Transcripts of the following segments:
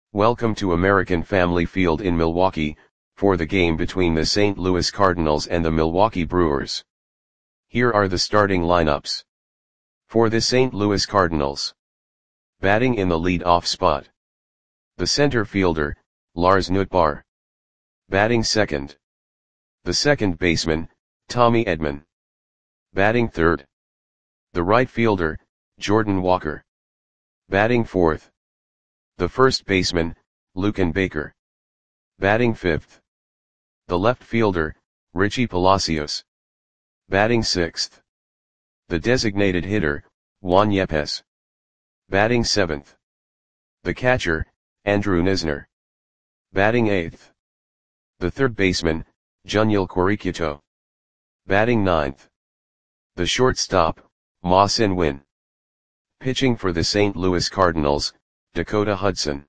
Welcome to American Family Field in Milwaukee, for the game between the St. Louis Cardinals and the Milwaukee Brewers. Here are the starting lineups. For the St. Louis Cardinals. Batting in the lead-off spot. The center fielder, Lars Nootbaar. Batting second. The second baseman, Tommy Edman. Batting third. The right fielder, Jordan Walker. Batting fourth. The first baseman, Luken Baker. Batting fifth. The left fielder, Richie Palacios. Batting sixth. The designated hitter, Juan Yepes. Batting seventh. The catcher, Andrew Knizner. Batting eighth. The third baseman, Juniel Quiriquito. Batting ninth. The shortstop, Ma-Sin Win. Pitching for the St. Louis Cardinals, Dakota Hudson.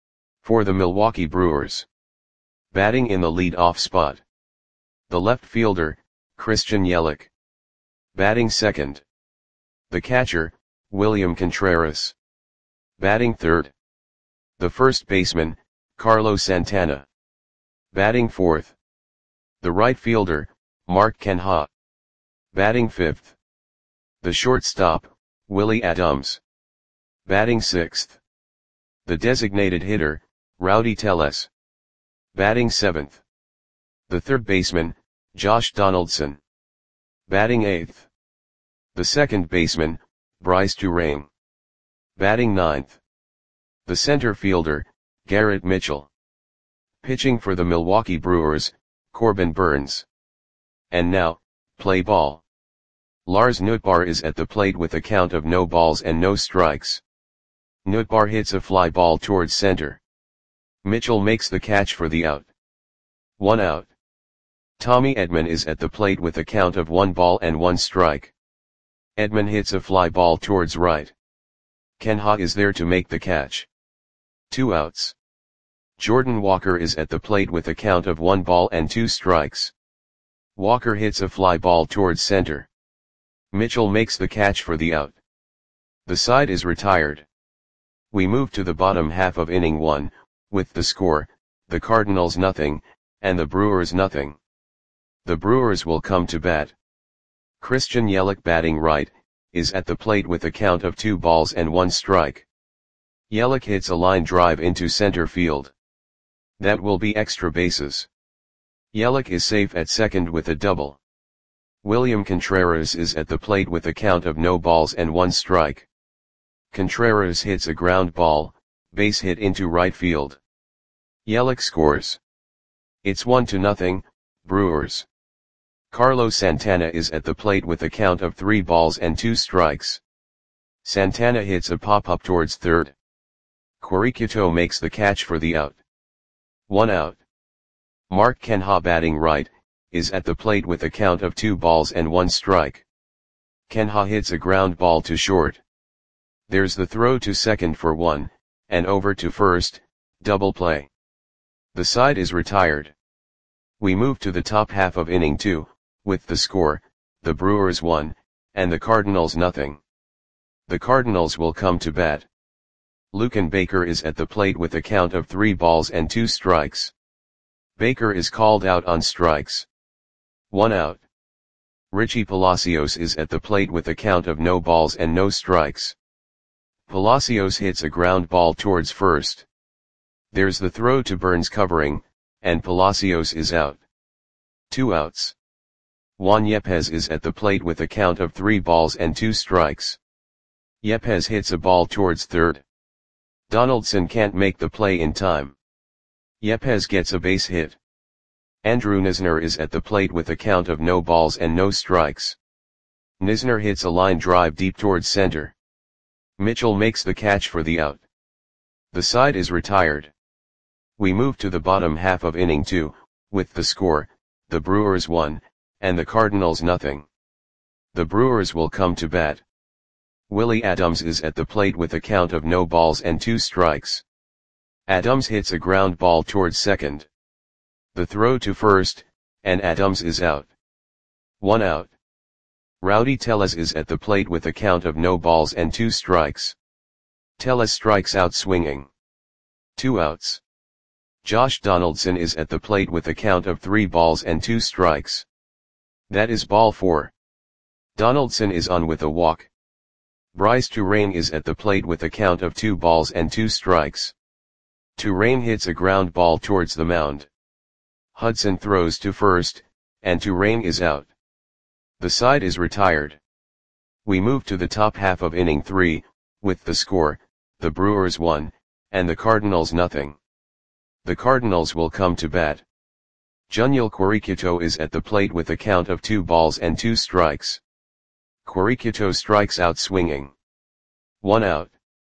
For the Milwaukee Brewers. Batting in the lead-off spot. The left fielder, Christian Yelich. Batting second. The catcher, William Contreras. Batting third. The first baseman, Carlos Santana. Batting fourth. The right fielder, Mark Canha. Batting fifth. The shortstop, Willie Adams. Batting sixth. The designated hitter, Rowdy Tellez. Batting seventh. The third baseman, Josh Donaldson. Batting eighth. The second baseman, Bryce Turang. Batting ninth. The center fielder, Garrett Mitchell. Pitching for the Milwaukee Brewers, Corbin Burnes. And now, play ball. Lars Nootbaar is at the plate with a count of no balls and no strikes. Nootbaar hits a fly ball towards center. Mitchell makes the catch for the out. 1 out. Tommy Edman is at the plate with a count of 1 ball and 1 strike. Edman hits a fly ball towards right. Canha is there to make the catch. 2 outs. Jordan Walker is at the plate with a count of 1 ball and 2 strikes. Walker hits a fly ball towards center. Mitchell makes the catch for the out. The side is retired. We move to the bottom half of inning 1, with the score, the Cardinals nothing, and the Brewers nothing. The Brewers will come to bat. Christian Yelich batting right, is at the plate with a count of 2 balls and 1 strike. Yelich hits a line drive into center field. That will be extra bases. Yelich is safe at second with a double. William Contreras is at the plate with a count of no balls and 1 strike. Contreras hits a ground ball, base hit into right field. Yelich scores. It's 1-0, Brewers. Carlos Santana is at the plate with a count of 3 balls and 2 strikes. Santana hits a pop-up towards third. Quiriquito makes the catch for the out. 1 out. Mark Canha batting right, is at the plate with a count of 2 balls and 1 strike. Canha hits a ground ball to short. There's the throw to second for 1, and over to first, double play. The side is retired. We move to the top half of inning 2, with the score, the Brewers 1, and the Cardinals nothing. The Cardinals will come to bat. Luken Baker is at the plate with a count of 3 balls and 2 strikes. Baker is called out on strikes. 1 out. Richie Palacios is at the plate with a count of no balls and no strikes. Palacios hits a ground ball towards first. There's the throw to Burnes covering, and Palacios is out. 2 outs. Juan Yepes is at the plate with a count of 3 balls and 2 strikes. Yepes hits a ball towards third. Donaldson can't make the play in time. Yepes gets a base hit. Andrew Knizner is at the plate with a count of no balls and no strikes. Knizner hits a line drive deep towards center. Mitchell makes the catch for the out. The side is retired. We move to the bottom half of inning 2, with the score, the Brewers 1, and the Cardinals nothing. The Brewers will come to bat. Willie Adams is at the plate with a count of no balls and 2 strikes. Adams hits a ground ball towards second. The throw to first, and Adams is out. 1 out. Rowdy Tellez is at the plate with a count of no balls and 2 strikes. Tellez strikes out swinging. 2 outs. Josh Donaldson is at the plate with a count of 3 balls and 2 strikes. That is ball 4. Donaldson is on with a walk. Bryce Turang is at the plate with a count of 2 balls and 2 strikes. Turang hits a ground ball towards the mound. Hudson throws to first, and Turang is out. The side is retired. We move to the top half of inning 3, with the score, the Brewers 1, and the Cardinals nothing. The Cardinals will come to bat. Juniel Quiriquito is at the plate with a count of 2 balls and 2 strikes. Quiriquito strikes out swinging. 1 out.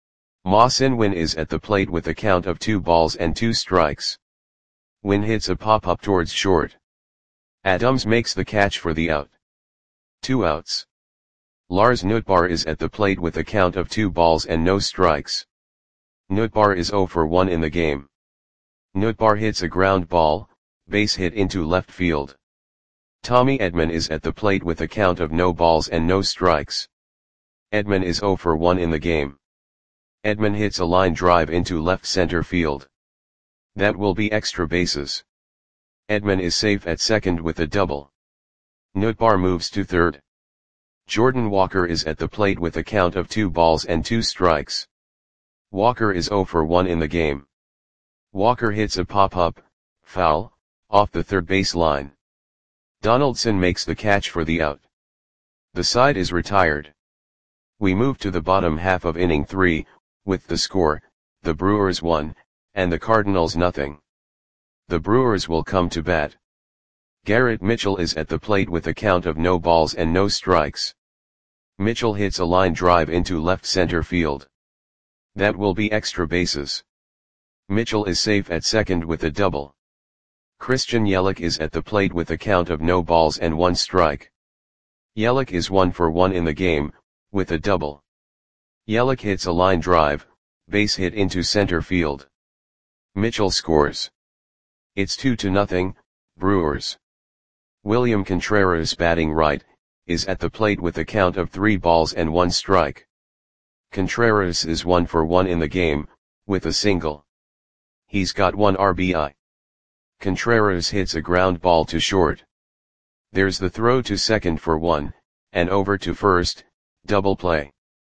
Ma Sin-win is at the plate with a count of 2 balls and 2 strikes. Win hits a pop-up towards short. Adams makes the catch for the out. 2 outs. Lars Nootbaar is at the plate with a count of 2 balls and no strikes. Nootbaar is 0 for 1 in the game. Nootbaar hits a ground ball, base hit into left field. Tommy Edman is at the plate with a count of no balls and no strikes. Edman is 0 for 1 in the game. Edman hits a line drive into left center field. That will be extra bases. Edman is safe at second with a double. Nootbaar moves to third. Jordan Walker is at the plate with a count of 2 balls and 2 strikes. Walker is 0 for 1 in the game. Walker hits a pop-up, foul, off the third base line. Donaldson makes the catch for the out. The side is retired. We move to the bottom half of inning 3, with the score, the Brewers 1, and the Cardinals nothing. The Brewers will come to bat. Garrett Mitchell is at the plate with a count of no balls and no strikes. Mitchell hits a line drive into left center field. That will be extra bases. Mitchell is safe at second with a double. Christian Yelich is at the plate with a count of no balls and 1 strike. Yelich is 1 for 1 in the game, with a double. Yelich hits a line drive, base hit into center field. Mitchell scores. It's 2-0, Brewers. William Contreras, batting right, is at the plate with a count of 3 balls and 1 strike. Contreras is 1 for 1 in the game, with a single. He's got 1 RBI. Contreras hits a ground ball to short. There's the throw to second for 1, and over to first, double play.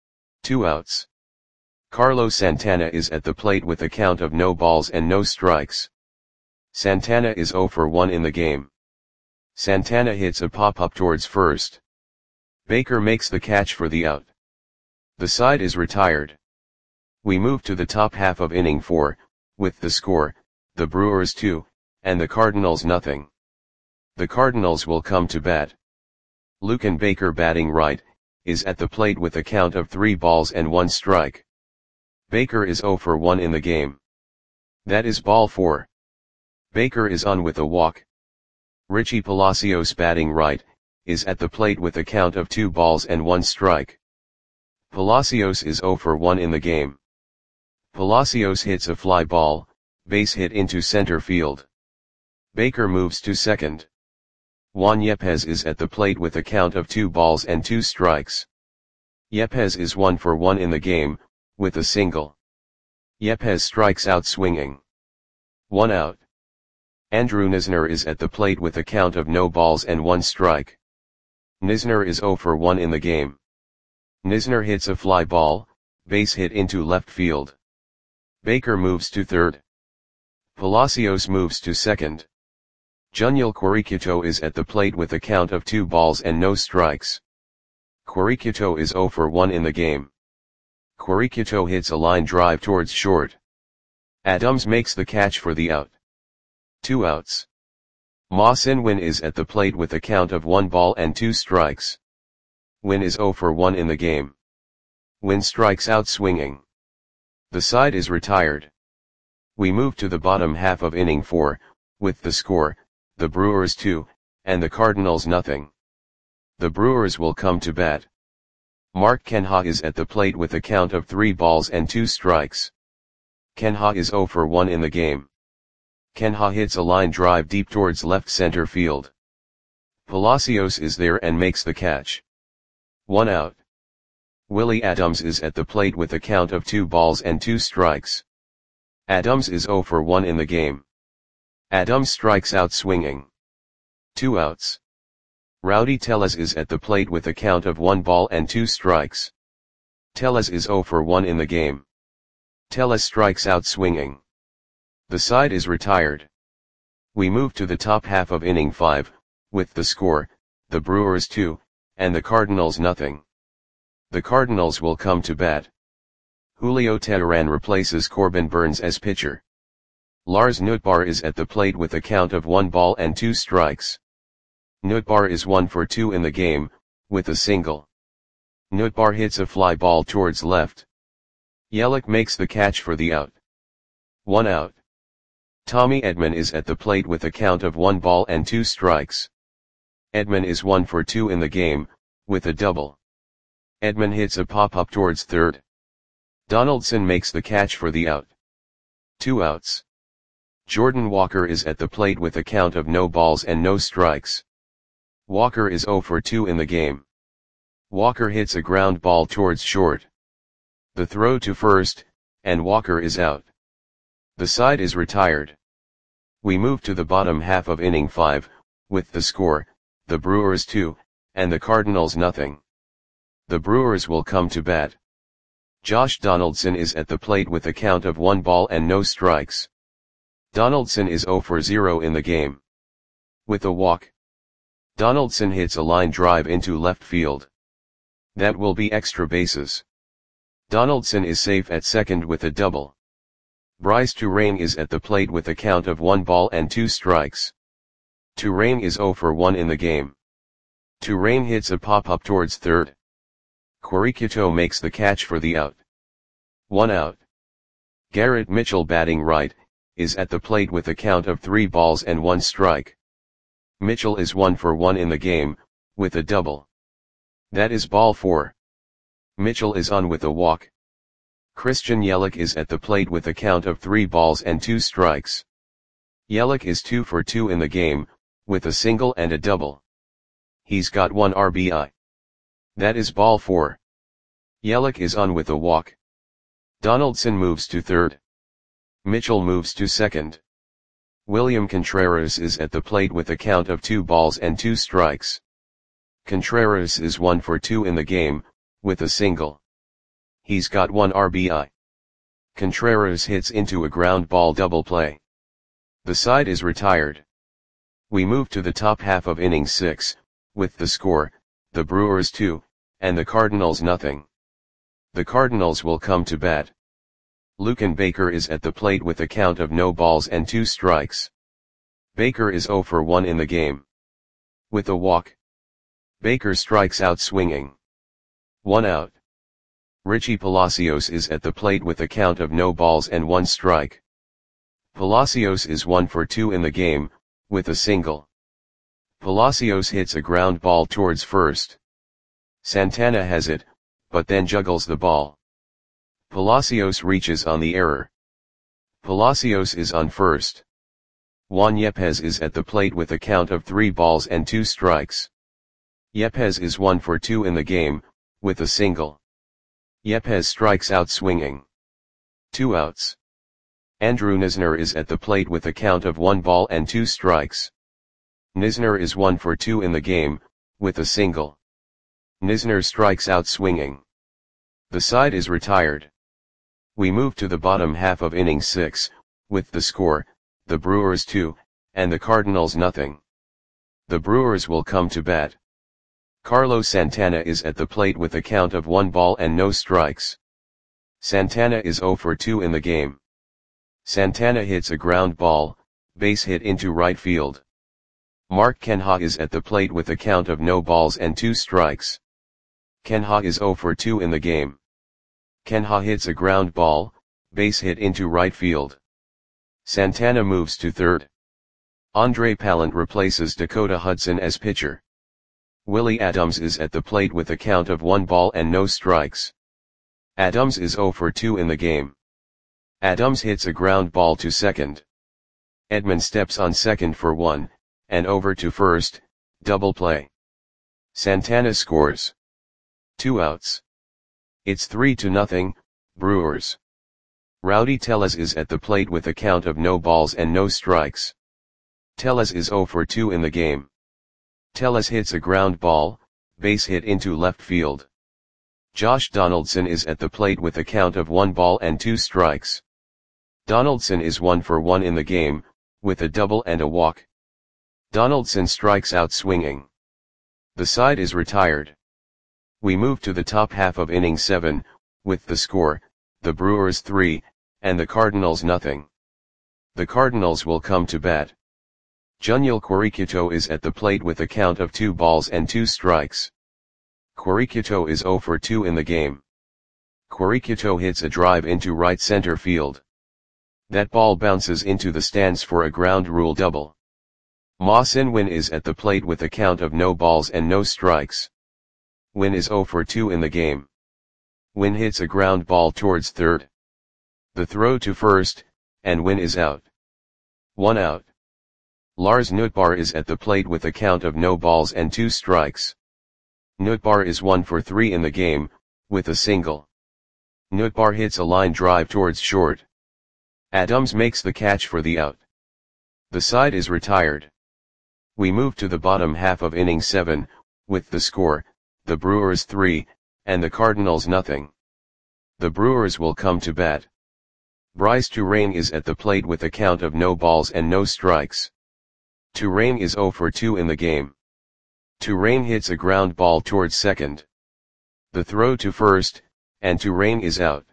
2 outs. Carlos Santana is at the plate with a count of no balls and no strikes. Santana is 0 for 1 in the game. Santana hits a pop-up towards first. Baker makes the catch for the out. The side is retired. We move to the top half of inning 4, with the score, the Brewers 2, and the Cardinals nothing. The Cardinals will come to bat. Luken Baker, batting right, is at the plate with a count of 3 balls and 1 strike. Baker is 0 for 1 in the game. That is ball 4. Baker is on with a walk. Richie Palacios, batting right, is at the plate with a count of 2 balls and 1 strike. Palacios is 0 for 1 in the game. Palacios hits a fly ball, base hit into center field. Baker moves to second. Juan Yepez is at the plate with a count of 2 balls and 2 strikes. Yepez is 1 for 1 in the game, with a single. Yepez strikes out swinging. 1 out. Andrew Knizner is at the plate with a count of no balls and 1 strike. Knizner is 0 for 1 in the game. Knizner hits a fly ball, base hit into left field. Baker moves to third. Palacios moves to second. Juniel Quiriquito is at the plate with a count of 2 balls and no strikes. Quiriquito is 0 for 1 in the game. Quiriquito hits a line drive towards short. Adams makes the catch for the out. 2 outs. Ma Sin-win is at the plate with a count of 1 ball and 2 strikes. Win is 0 for 1 in the game. Win strikes out swinging. The side is retired. We move to the bottom half of inning 4, with the score, the Brewers 2, and the Cardinals nothing. The Brewers will come to bat. Mark Canha is at the plate with a count of 3 balls and 2 strikes. Canha is 0 for 1 in the game. Canha hits a line drive deep towards left center field. Palacios is there and makes the catch. 1 out. Willie Adams is at the plate with a count of 2 balls and 2 strikes. Adams is 0 for 1 in the game. Adams strikes out swinging. 2 outs. Rowdy Tellez is at the plate with a count of 1 ball and 2 strikes. Tellez is 0 for 1 in the game. Tellez strikes out swinging. The side is retired. We move to the top half of inning 5, with the score, the Brewers 2, and the Cardinals nothing. The Cardinals will come to bat. Julio Teheran replaces Corbin Burnes as pitcher. Lars Nootbaar is at the plate with a count of 1 ball and 2 strikes. Nootbaar is 1 for 2 in the game, with a single. Nootbaar hits a fly ball towards left. Yelich makes the catch for the out. 1 out. Tommy Edman is at the plate with a count of 1 ball and 2 strikes. Edman is 1 for 2 in the game, with a double. Edman hits a pop-up towards third. Donaldson makes the catch for the out. 2 outs. Jordan Walker is at the plate with a count of no balls and no strikes. Walker is 0 for 2 in the game. Walker hits a ground ball towards short. The throw to first, and Walker is out. The side is retired. We move to the bottom half of inning 5, with the score, the Brewers 2, and the Cardinals nothing. The Brewers will come to bat. Josh Donaldson is at the plate with a count of 1 ball and no strikes. Donaldson is 0 for 0 in the game. With a walk. Donaldson hits a line drive into left field. That will be extra bases. Donaldson is safe at second with a double. Bryce Turang is at the plate with a count of 1 ball and 2 strikes. Turang is 0 for 1 in the game. Turang hits a pop-up towards third. Quiricito makes the catch for the out. 1 out. Garrett Mitchell, batting right, is at the plate with a count of 3 balls and 1 strike. Mitchell is 1 for 1 in the game, with a double. That is ball 4. Mitchell is on with a walk. Christian Yelich is at the plate with a count of 3 balls and 2 strikes. Yelich is 2 for 2 in the game, with a single and a double. He's got 1 RBI. That is ball 4. Yelich is on with a walk. Donaldson moves to third. Mitchell moves to second. William Contreras is at the plate with a count of 2 balls and 2 strikes. Contreras is 1 for 2 in the game, with a single. He's got 1 RBI. Contreras hits into a ground ball double play. The side is retired. We move to the top half of inning 6, with the score, the Brewers 2, and the Cardinals nothing. The Cardinals will come to bat. Luken Baker is at the plate with a count of no balls and 2 strikes. Baker is 0 for 1 in the game. With a walk. Baker strikes out swinging. 1 out. Richie Palacios is at the plate with a count of no balls and 1 strike. Palacios is 1 for 2 in the game, with a single. Palacios hits a ground ball towards first. Santana has it, but then juggles the ball. Palacios reaches on the error. Palacios is on first. Juan Yepez is at the plate with a count of 3 balls and 2 strikes. Yepez is 1 for 2 in the game, with a single. Yepez strikes out swinging. 2 outs. Andrew Knizner is at the plate with a count of 1 ball and 2 strikes. Knizner is 1 for 2 in the game, with a single. Knizner strikes out swinging. The side is retired. We move to the bottom half of inning 6, with the score, the Brewers 2, and the Cardinals nothing. The Brewers will come to bat. Carlos Santana is at the plate with a count of 1 ball and no strikes. Santana is 0 for 2 in the game. Santana hits a ground ball, base hit into right field. Mark Canha is at the plate with a count of no balls and 2 strikes. Canha is 0 for 2 in the game. Canha hits a ground ball, base hit into right field. Santana moves to third. Andre Pallant replaces Dakota Hudson as pitcher. Willie Adams is at the plate with a count of 1 ball and no strikes. Adams is 0 for 2 in the game. Adams hits a ground ball to second. Edman steps on second for 1, and over to first, double play. Santana scores. 2 outs. It's 3-0, Brewers. Rowdy Tellez is at the plate with a count of no balls and no strikes. Tellez is 0 for 2 in the game. Tellez hits a ground ball, base hit into left field. Josh Donaldson is at the plate with a count of 1 ball and 2 strikes. Donaldson is 1 for 1 in the game, with a double and a walk. Donaldson strikes out swinging. The side is retired. We move to the top half of inning 7, with the score, the Brewers 3, and the Cardinals nothing. The Cardinals will come to bat. Juniel Quiriquito is at the plate with a count of 2 balls and 2 strikes. Quiriquito is 0 for 2 in the game. Quiriquito hits a drive into right center field. That ball bounces into the stands for a ground rule double. Ma-Sin Win is at the plate with a count of no balls and no strikes. Win is 0 for 2 in the game. Win hits a ground ball towards third. The throw to first, and Win is out. 1 out. Lars Nootbaar is at the plate with a count of no balls and 2 strikes. Nootbaar is 1 for 3 in the game, with a single. Nootbaar hits a line drive towards short. Adams makes the catch for the out. The side is retired. We move to the bottom half of inning 7, with the score, the Brewers 3, and the Cardinals nothing. The Brewers will come to bat. Bryce Turang is at the plate with a count of no balls and no strikes. Turang is 0 for 2 in the game. Turang hits a ground ball towards second. The throw to first, and Turang is out.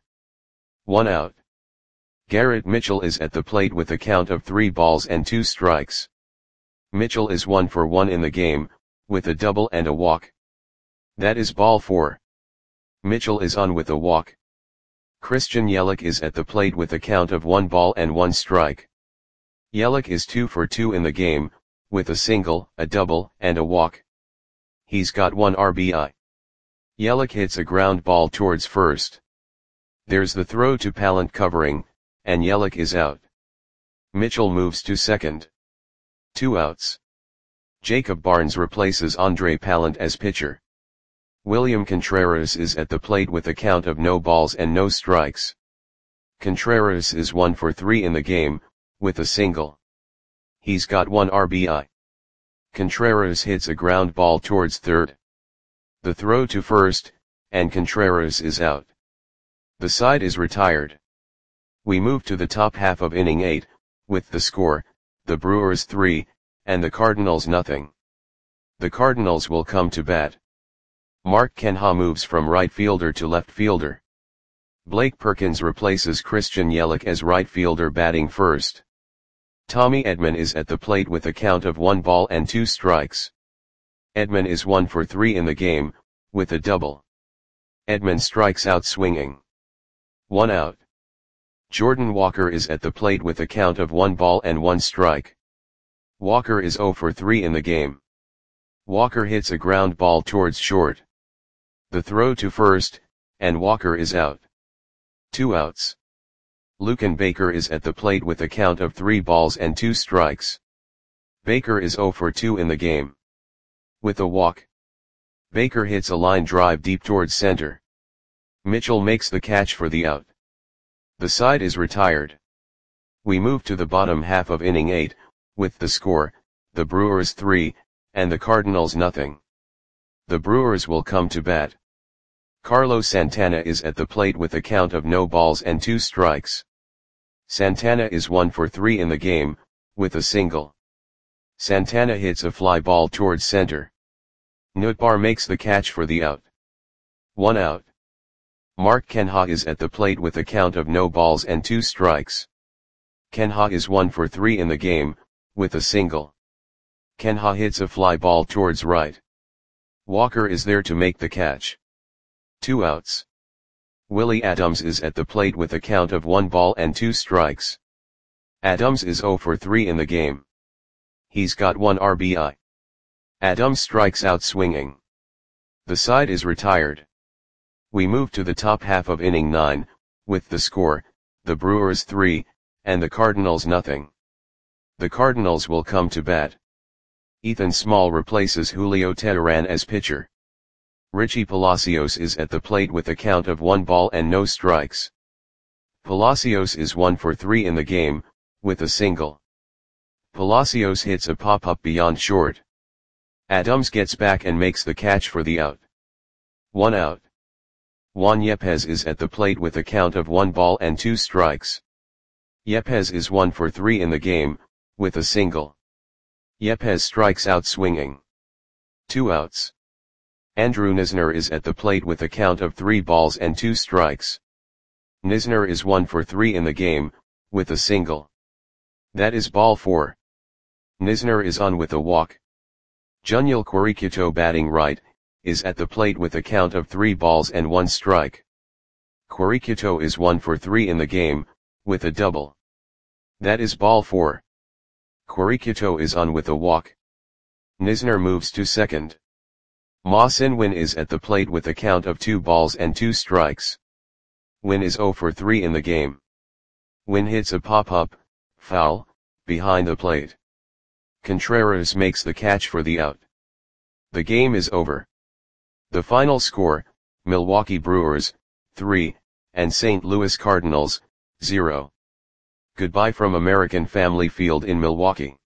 1 out. Garrett Mitchell is at the plate with a count of 3 balls and 2 strikes. Mitchell is 1 for 1 in the game, with a double and a walk. That is ball 4. Mitchell is on with a walk. Christian Yelich is at the plate with a count of 1 ball and 1 strike. Yelich is 2 for 2 in the game, with a single, a double, and a walk. He's got 1 RBI. Yelich hits a ground ball towards first. There's the throw to Pallant covering, and Yelich is out. Mitchell moves to second. 2 outs. Jacob Barnes replaces Andre Pallant as pitcher. William Contreras is at the plate with a count of no balls and no strikes. Contreras is 1 for 3 in the game, with a single. He's got 1 RBI. Contreras hits a ground ball towards third. The throw to first, and Contreras is out. The side is retired. We move to the top half of inning 8, with the score, the Brewers 3, and the Cardinals nothing. The Cardinals will come to bat. Mark Canha moves from right fielder to left fielder. Blake Perkins replaces Christian Yelich as right fielder batting first. Tommy Edman is at the plate with a count of 1 ball and 2 strikes. Edman is 1 for 3 in the game, with a double. Edman strikes out swinging. 1 out. Jordan Walker is at the plate with a count of 1 ball and 1 strike. Walker is 0 for 3 in the game. Walker hits a ground ball towards short. The throw to first, and Walker is out. 2 outs. Luken Baker is at the plate with a count of 3 balls and 2 strikes. Baker is 0 for 2 in the game. With a walk. Baker hits a line drive deep towards center. Mitchell makes the catch for the out. The side is retired. We move to the bottom half of inning 8, with the score, the Brewers 3, and the Cardinals nothing. The Brewers will come to bat. Carlos Santana is at the plate with a count of no balls and 2 strikes. Santana is 1 for 3 in the game, with a single. Santana hits a fly ball towards center. Nootbaar makes the catch for the out. 1 out. Mark Canha is at the plate with a count of no balls and 2 strikes. Canha is 1 for 3 in the game, with a single. Canha hits a fly ball towards right. Walker is there to make the catch. 2 outs. Willie Adams is at the plate with a count of 1 ball and 2 strikes. Adams is 0 for 3 in the game. He's got 1 RBI. Adams strikes out swinging. The side is retired. We move to the top half of inning 9, with the score, the Brewers 3, and the Cardinals nothing. The Cardinals will come to bat. Ethan Small replaces Julio Teheran as pitcher. Richie Palacios is at the plate with a count of 1 ball and no strikes. Palacios is 1 for 3 in the game, with a single. Palacios hits a pop-up beyond short. Adams gets back and makes the catch for the out. 1 out. Juan Yepes is at the plate with a count of 1 ball and 2 strikes. Yepes is 1 for 3 in the game, with a single. Yepes strikes out swinging. 2 outs. Andrew Knizner is at the plate with a count of 3 balls and 2 strikes. Knizner is 1 for 3 in the game, with a single. That is ball 4. Knizner is on with a walk. Juniel Quiriquito, batting right, is at the plate with a count of 3 balls and 1 strike. Quiriquito is 1 for 3 in the game, with a double. That is ball 4. Quiriquito is on with a walk. Knizner moves to second. Ma Sin-win is at the plate with a count of 2 balls and 2 strikes. Win is 0 for 3 in the game. Win hits a pop-up, foul, behind the plate. Contreras makes the catch for the out. The game is over. The final score, Milwaukee Brewers, 3, and St. Louis Cardinals, 0. Goodbye from American Family Field in Milwaukee.